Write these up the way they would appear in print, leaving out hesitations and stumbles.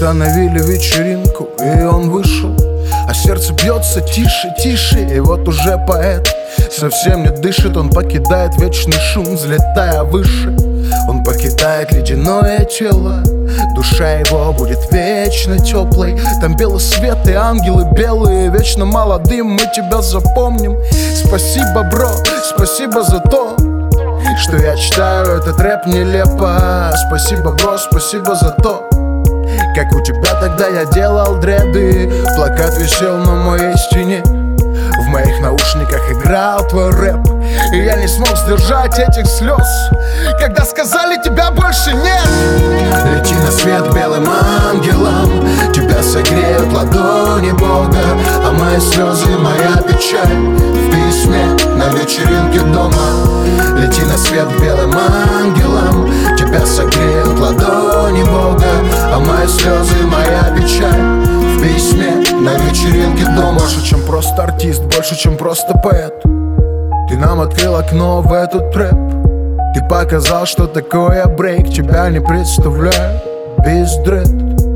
Остановили вечеринку, и он вышел, а сердце бьется тише, тише. И вот уже поэт совсем не дышит. Он покидает вечный шум, взлетая выше. Он покидает ледяное тело. Душа его будет вечно теплой. Там белый свет и ангелы белые, вечно молодым. Мы тебя запомним. Спасибо, бро, спасибо за то, что я читаю этот рэп нелепо. Спасибо, бро, спасибо за то, как у тебя тогда я делал дреды. Плакат висел на моей стене, в моих наушниках играл твой рэп. И я не смог сдержать этих слез, когда сказали, тебя больше нет. Лети на свет белым ангелом, тебя согреют ладони Бога. А мои слезы, моя печаль в письме на вечеринке дома. Лети на свет белым ангелом, тебя согреют ладони Бога. А мои слезы, моя печаль в письме на вечеринке дома. Больше, чем просто артист, больше, чем просто поэт. Ты нам открыл окно в этот рэп. Ты показал, что такое брейк. Тебя не представляю без дред.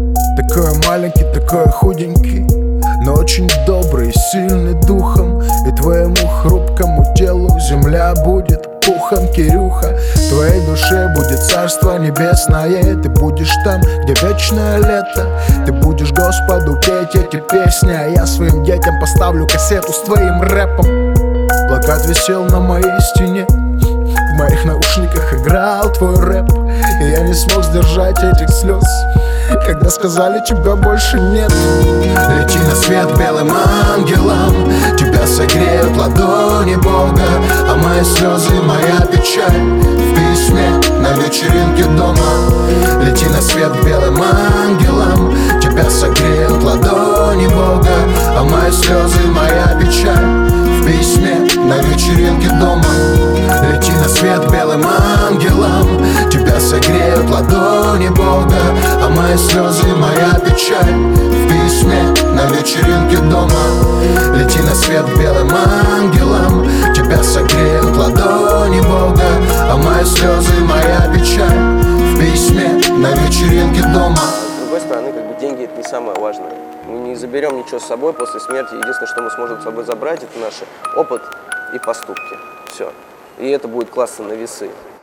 Такой маленький, такой худенький, но очень добрый, сильный духом. И твоему хрупкому телу земля будет пухом, Кирюха. Твоей душе будет царство небесное. Ты будешь там, где вечное лето. Ты будешь Господу петь эти песни, а я своим детям поставлю кассету с твоим рэпом. Плакат висел на моей стене, в моих наушниках играл твой рэп. И я не смог сдержать этих слез, когда сказали, тебя больше нет. Лети на свет белым ангелом, тебя согреют ладони Бога. А мои слезы, моя печаль в письме на вечеринке дома. Лети на свет белым ангелом, тебя согреют ладони Бога. А мои слезы, моя печаль в письме на вечеринке дома. Лети на свет белым ангелом, тебя согреют ладони Бога. А мои слезы, моя печаль в письме на вечеринке дома. Лети на свет белым ангелом, тебя согреют ладони Бога. А мои слезы, моя печаль в письме на вечеринке дома. С другой стороны, деньги — это не самое важное. Мы не заберем ничего с собой после смерти. Единственное, что мы сможем с собой забрать, это наш опыт и поступки. Все. И это будет классно на весы.